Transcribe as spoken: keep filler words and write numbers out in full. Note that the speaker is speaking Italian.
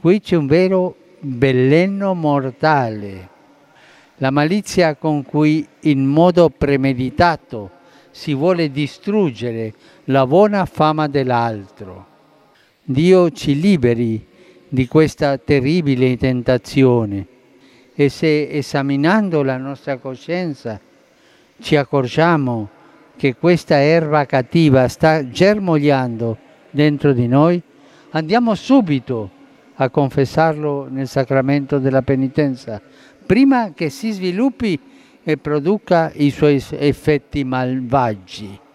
Qui c'è un vero veleno mortale, la malizia con cui in modo premeditato si vuole distruggere la buona fama dell'altro. Dio ci liberi di questa terribile tentazione e se esaminando la nostra coscienza ci accorgiamo che questa erba cattiva sta germogliando dentro di noi, andiamo subito a confessarlo nel sacramento della penitenza, prima che si sviluppi e produca i suoi effetti malvagi.